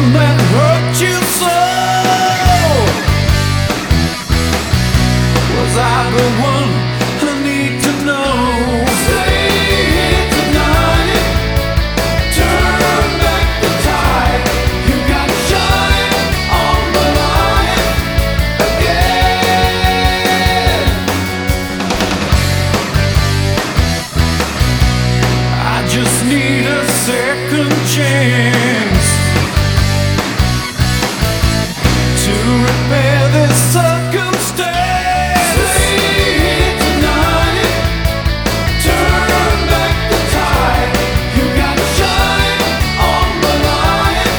that hurt you so? Was I the one I need to know? Stay here tonight, turn back the tide. You got shine on the line again. I just need a second chance to repair this circumstance. Stay here tonight, turn back the tide. You got shine on the line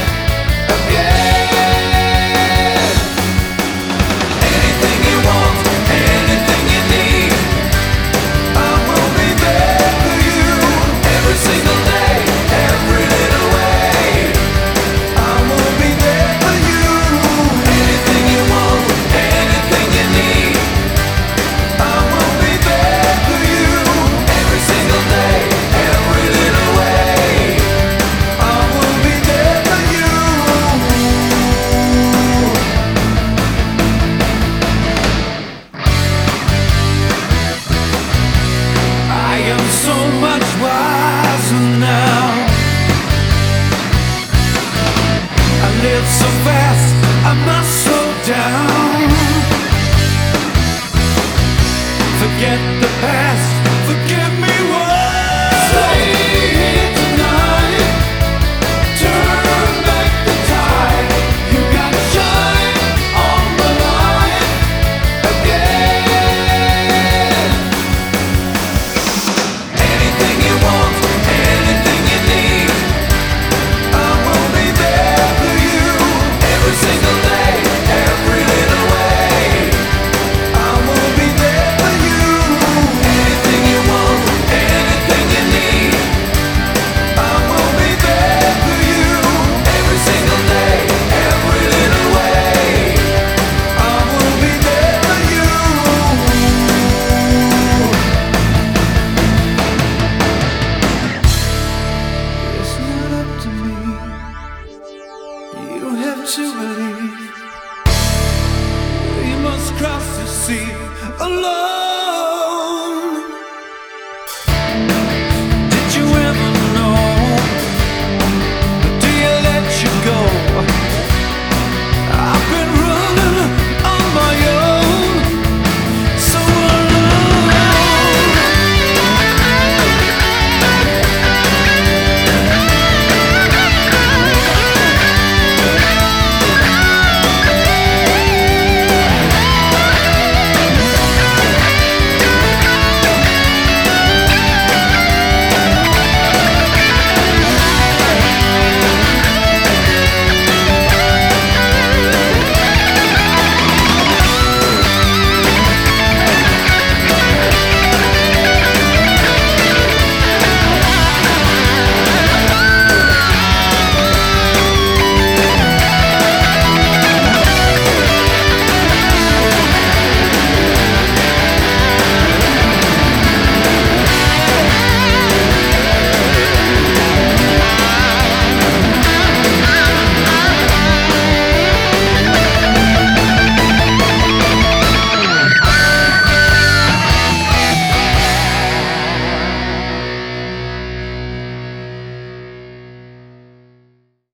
again. Anything you want, anything you need, I will be there for you every single day, every little way. I will be there for you. Anything you want, anything you need, I will be there for you every single day, every little way. I will be there for you. I am so much wiser now. I live so fast, I must slow down. Forget the past, forgive me once. Stay here tonight, turn back the tide. You got shine on the line again. Anything you want, anything you need, I will be there for you every single day, every little way. I will be there for you. Anything you want, anything you need, I will be there for you every single day, every little way. I will be there for you. It's not up to me. You have to believe we must cross the sea alone.